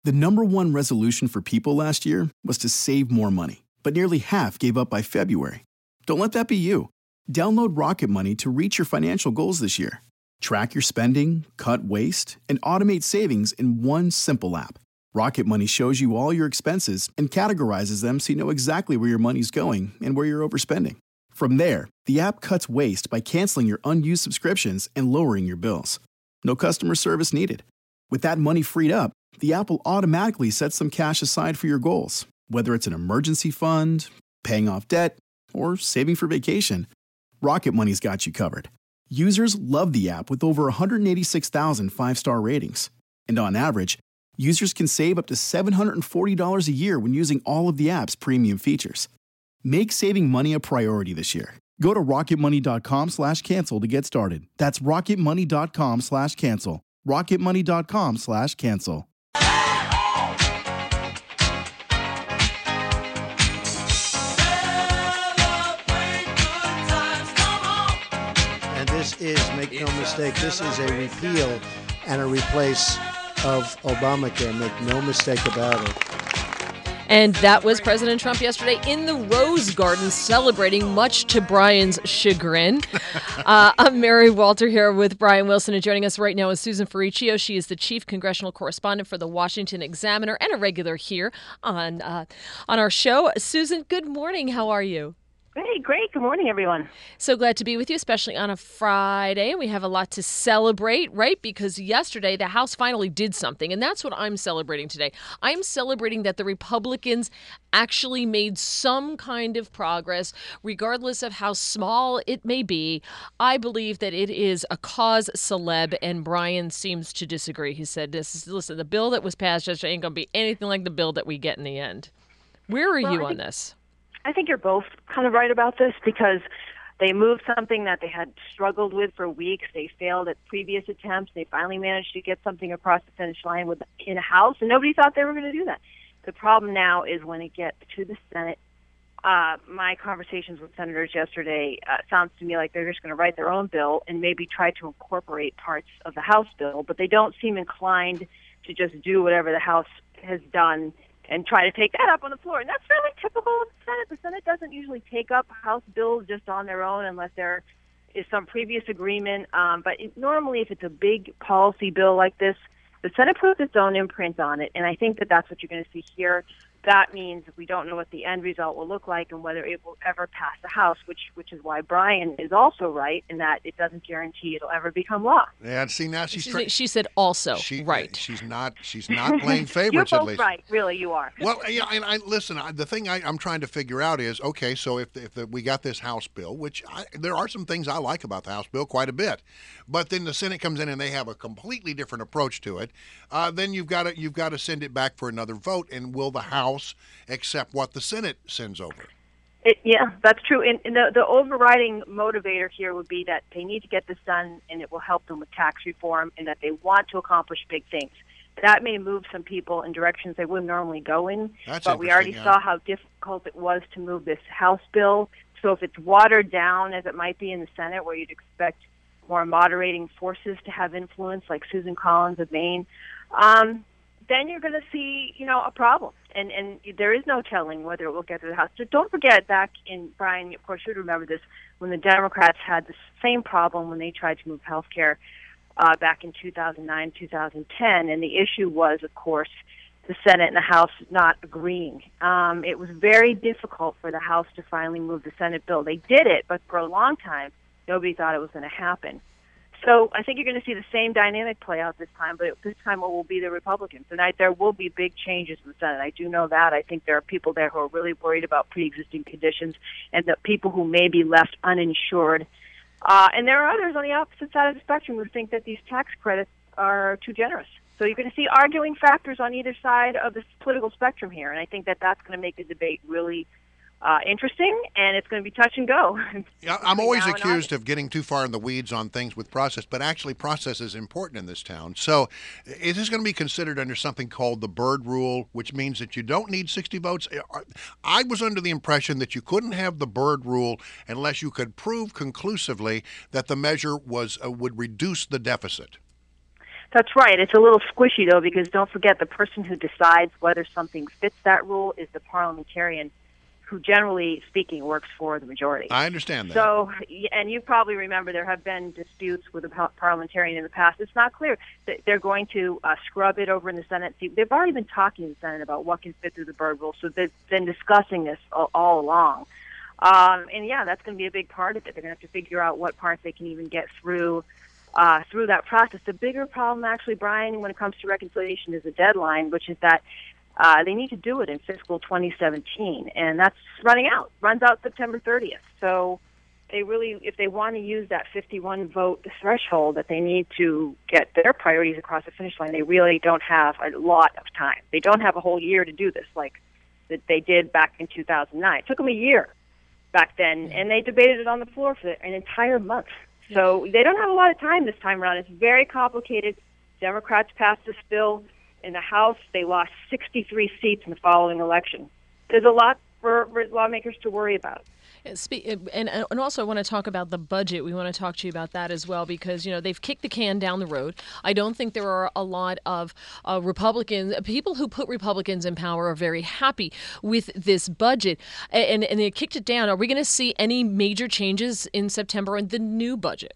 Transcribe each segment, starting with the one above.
The number one resolution for people last year was to save more money, but nearly half gave up by February. Don't let that be you. Download Rocket Money to reach your financial goals this year. Track your spending, cut waste, and automate savings in one simple app. Rocket Money shows you all your expenses and categorizes them so you know exactly where your money's going and where you're overspending. From there, the app cuts waste by canceling your unused subscriptions and lowering your bills. No customer service needed. With that money freed up, the app will automatically set some cash aside for your goals, whether it's an emergency fund, paying off debt, or saving for vacation. Rocket Money's got you covered. Users love the app with over 186,000 five-star ratings. And on average, users can save up to $740 a year when using all of the app's premium features. Make saving money a priority this year. Go to rocketmoney.com/cancel to get started. That's rocketmoney.com/cancel. rocketmoney.com/cancel. And this is, make no mistake, this is a repeal and a replace of Obamacare. Make no mistake about it. And that was President Trump yesterday in the Rose Garden celebrating, much to Brian's chagrin. I'm Mary Walter here with Brian Wilson, and joining us right now is Susan Ferricchio. She is the chief congressional correspondent for the Washington Examiner and a regular here on our show. Susan, good morning. How are you? Hey, great. Good morning, everyone. So glad to be with you, especially on a Friday. We have a lot to celebrate, right? Because yesterday the House finally did something, and that's what I'm celebrating today. I'm celebrating that the Republicans actually made some kind of progress, regardless of how small it may be. I believe that it is a cause celeb, and Brian seems to disagree. He said, listen, the bill that was passed yesterday ain't going to be anything like the bill that we get in the end. Where are you on this? I think you're both kind of right about this because they moved something that they had struggled with for weeks. They failed at previous attempts. They finally managed to get something across the finish line in a House, and nobody thought they were going to do that. The problem now is when it gets to the Senate. My conversations with senators yesterday sounds to me like they're just going to write their own bill and maybe try to incorporate parts of the House bill, but they don't seem inclined to just do whatever the House has done and try to take that up on the floor. And that's really typical of the Senate. The Senate doesn't usually take up House bills just on their own unless there is some previous agreement. Normally, if it's a big policy bill like this, the Senate puts its own imprint on it, and I think that that's what you're going to see here. That means we don't know what the end result will look like and whether it will ever pass the House, which is why Brian is also right in that it doesn't guarantee it'll ever become law. Yeah, see now she said also right. She's not playing favorites. You're at both least. right, really, you are. Well, yeah, and listen. The thing I'm trying to figure out is okay. So if we got this House bill, which there are some things I like about the House bill quite a bit, but then the Senate comes in and they have a completely different approach to it. Then you've got to send it back for another vote, and will the House accept what the Senate sends over? Yeah, that's true. And the overriding motivator here would be that they need to get this done, and it will help them with tax reform, and that they want to accomplish big things. That may move some people in directions they wouldn't normally go in, but we already saw how difficult it was to move this House bill. So if it's watered down, as it might be in the Senate, where you'd expect more moderating forces to have influence, like Susan Collins of Maine, then you're going to see, a problem. And there is no telling whether it will get to the House. So don't forget, back in, Brian, of course, you'd remember this, when the Democrats had the same problem when they tried to move health care back in 2009, 2010. And the issue was, of course, the Senate and the House not agreeing. It was very difficult for the House to finally move the Senate bill. They did it, but for a long time, nobody thought it was going to happen. So I think you're going to see the same dynamic play out this time, but this time it will be the Republicans. And there will be big changes in the Senate. I do know that. I think there are people there who are really worried about pre-existing conditions and the people who may be left uninsured. And there are others on the opposite side of the spectrum who think that these tax credits are too generous. So you're going to see arguing factors on either side of the political spectrum here. And I think that that's going to make the debate really interesting, and it's going to be touch and go. Yeah, I'm always accused of getting too far in the weeds on things with process, but actually process is important in this town. So it is going to be considered under something called the Byrd Rule, which means that you don't need 60 votes. I was under the impression that you couldn't have the Byrd Rule unless you could prove conclusively that the measure would reduce the deficit. That's right. It's a little squishy, though, because don't forget the person who decides whether something fits that rule is the parliamentarian who, generally speaking, works for the majority. I understand that. So, and you probably remember there have been disputes with the parliamentarian in the past. It's not clear that they're going to scrub it over in the Senate. See, they've already been talking in the Senate about what can fit through the Byrd rule, so they've been discussing this all along. And, yeah, that's going to be a big part of it. They're going to have to figure out what parts they can even get through that process. The bigger problem, actually, Brian, when it comes to reconciliation is the deadline, which is that they need to do it in fiscal 2017, and that's runs out September 30th. So they really, if they want to use that 51 vote threshold that they need to get their priorities across the finish line, they really don't have a lot of time. They don't have a whole year to do this like that they did back in 2009. It took them a year back then, and they debated it on the floor for an entire month. So they don't have a lot of time this time around. It's very complicated. Democrats passed this bill in the House. They lost 63 seats in the following election. There's a lot for lawmakers to worry about. And also I want to talk about the budget. We want to talk to you about that as well because, they've kicked the can down the road. I don't think there are a lot of Republicans, people who put Republicans in power are very happy with this budget. And they kicked it down. Are we going to see any major changes in September in the new budget?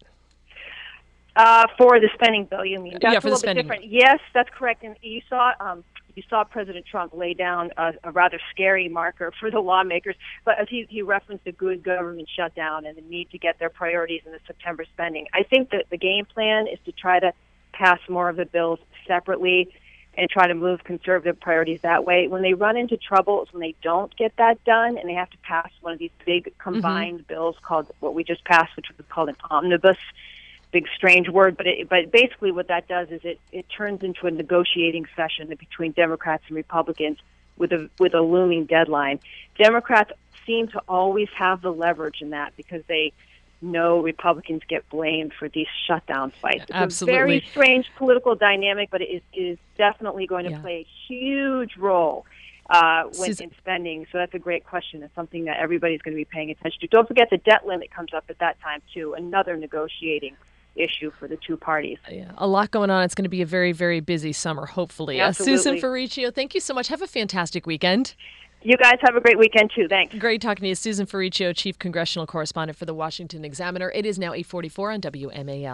For the spending bill, you mean? That's for the spending. Different. Yes, that's correct. And you saw President Trump lay down a rather scary marker for the lawmakers, but as he referenced a good government shutdown and the need to get their priorities in the September spending. I think that the game plan is to try to pass more of the bills separately and try to move conservative priorities that way. When they run into trouble is when they don't get that done and they have to pass one of these big combined bills called what we just passed, which was called an omnibus. Big strange word, but basically what that does is it turns into a negotiating session between Democrats and Republicans with a looming deadline. Democrats seem to always have the leverage in that because they know Republicans get blamed for these shutdown fights. It's Absolutely. a very strange political dynamic, but it is definitely going to play a huge role in spending. So that's a great question. It's something that everybody's going to be paying attention to. Don't forget the debt limit comes up at that time, too, another negotiating issue for the two parties. Yeah, a lot going on. It's going to be a very, very busy summer, hopefully. Susan Ferriccio, thank you so much. Have a fantastic weekend. You guys have a great weekend, too. Thanks. Great talking to you. Susan Ferriccio, Chief Congressional Correspondent for the Washington Examiner. It is now 8:44 on WMAL.